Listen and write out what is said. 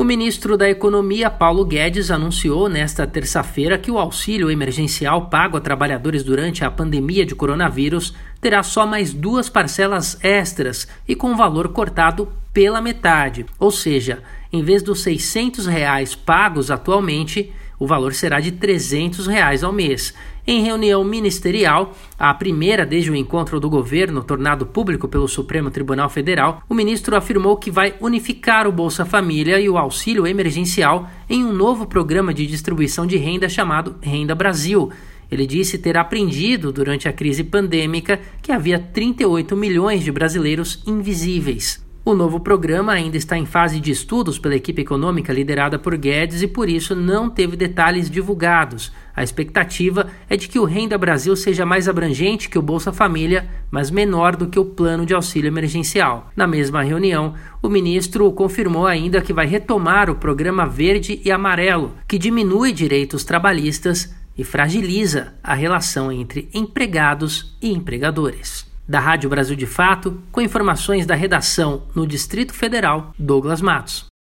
ministro da Economia, Paulo Guedes, anunciou nesta terça-feira que o auxílio emergencial pago a trabalhadores durante a pandemia de coronavírus terá só mais 2 parcelas extras e com valor cortado pela metade. Ou seja, em vez dos R$ 600 pagos atualmente, o valor será de R$ 300 ao mês. Em reunião ministerial, a primeira desde o encontro do governo tornado público pelo Supremo Tribunal Federal, o ministro afirmou que vai unificar o Bolsa Família e o auxílio emergencial em um novo programa de distribuição de renda chamado Renda Brasil. Ele disse ter aprendido durante a crise pandêmica que havia 38 milhões de brasileiros invisíveis. O novo programa ainda está em fase de estudos pela equipe econômica liderada por Guedes e, por isso, não teve detalhes divulgados. A expectativa é de que o Renda Brasil seja mais abrangente que o Bolsa Família, mas menor do que o plano de auxílio emergencial. Na mesma reunião, o ministro confirmou ainda que vai retomar o programa Verde e Amarelo, que diminui direitos trabalhistas e fragiliza a relação entre empregados e empregadores. Da Rádio Brasil de Fato, com informações da redação no Distrito Federal, Douglas Matos.